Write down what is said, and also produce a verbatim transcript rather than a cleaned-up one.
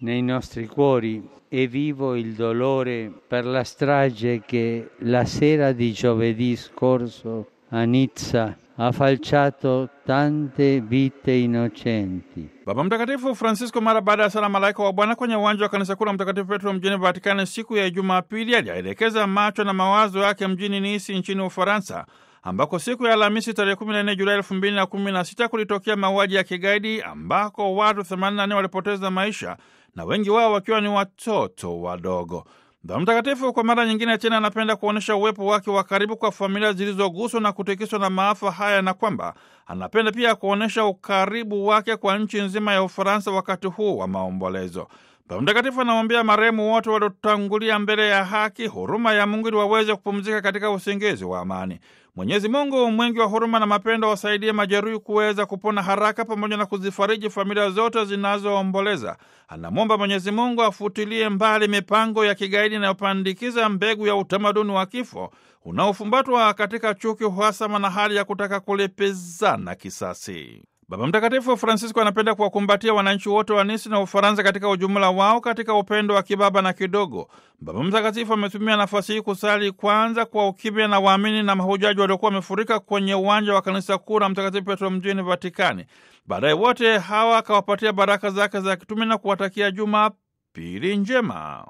nei nostri cuori è vivo il dolore per la strage che la sera di giovedì scorso a Nizza ha falciato tante vite innocenti. Baba Mtakatifu Francisco mara baada ya sala malaika wa Bwana kwenye uwanja wa kanisa kuu la Mtakatifu Petro mjini Vatikani siku ya Jumapili alielekeza macho na mawazo yake mjini Nisi nchini Ufaransa, ambako siku ya Alhamisi tarehe kumi na nne Julai elfu mbili na kumi na sita kulitokea mauaji ya kigaidi ambako watu themanini na nne walipoteza maisha na wengi wao wakiwa ni watoto wadogo. Baba Mtakatifu kwa mara nyingine tena anapenda kuonyesha uwepo wake wa karibu kwa familia zilizoguswa na kutikiswa na maafa haya, na kwamba anapenda pia kuonyesha ukaribu wake kwa nchi nzima ya Ufaransa wakati huu wa maombolezo. Baba Mtakatifu anamwambia marehemu wote waliotangulia mbele ya haki, huruma ya Mungu ili waweze kupumzika katika usingizi wa amani. Mwenyezi Mungu mwingi wa huruma na mapendo wasaidie majeruhi kuweza kupona haraka pamoja na kuzifariji familia zote zinazoomboleza. Anamwomba Mwenyezi Mungu afutilie mbali mipango ya kigaidi inayopandikiza mbegu ya utamaduni wa kifo unaofumbatwa katika chuki, uhasama na hali ya kutaka kulipizana kisasi. Baba Mtakatifu Francisco anapenda kuwakumbatia wananchi wote wa Nisi na Ufaransa katika ujumla wao katika upendo wa kibaba na kidogo. Baba Mtakatifu ametumia nafasi hii kusali kwanza kwa ukimya na waamini na mahujaji waliokuwa wamefurika kwenye uwanja wa kanisa kuu la Mtakatifu Petro mjini Vatikani. Baadaye wote hawa akawapatia baraka zake za kitume na kuwatakia Jumapili njema.